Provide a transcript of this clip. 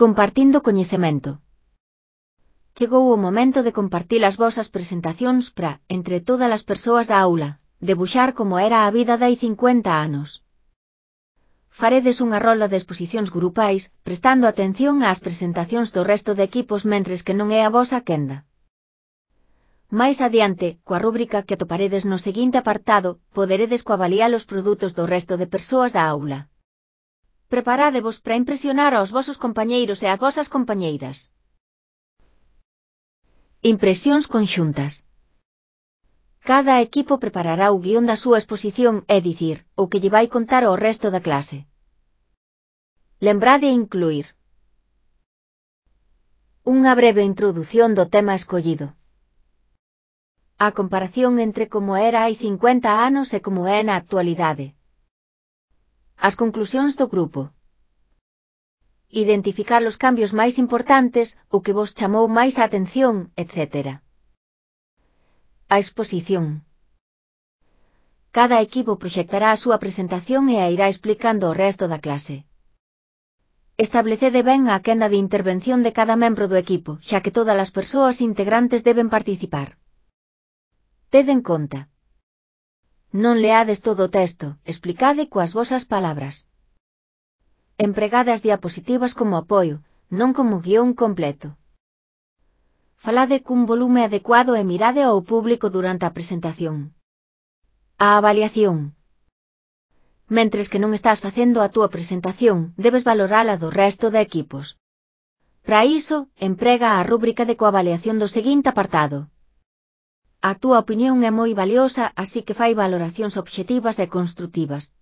Compartindo coñecemento. Chegou o momento de compartir as vosas presentacións para, entre todas as persoas da aula, debuxar como era a vida dai 50 anos. Faredes unha rolda de exposicións grupais, prestando atención ás presentacións do resto de equipos mentres que non é a vosa quenda. Mais adiante, coa rúbrica que atoparedes no seguinte apartado, poderedes coavaliar os produtos do resto de persoas da aula. Preparádevos para impresionar aos vosos compañeiros e ás vosas compañeiras. Impresións conxuntas. Cada equipo preparará o guión da súa exposición, é dicir, o que lle vai contar ao resto da clase. Lembrade incluir unha breve introdución do tema escollido. A comparación entre como era hai 50 anos e como é na actualidade. As conclusións do grupo. Identificar os cambios máis importantes, o que vos chamou máis a atención, etc. A exposición. Cada equipo proxectará a súa presentación e a irá explicando ao resto da clase. Establecede ben a quenda de intervención de cada membro do equipo, xa que todas as persoas integrantes deben participar. Ted en conta. Non leades todo o texto, explicade coas vosas palabras. Empregade as diapositivas como apoio, non como guión completo. Falade cun volume adecuado e mirade ao público durante a presentación. A avaliación. Mentres que non estás facendo a túa presentación, debes valorala do resto de equipos. Para iso, emprega a rúbrica de coavaliación do seguinte apartado. A túa opinión é moi valiosa, así que fai valoracións obxectivas e construtivas.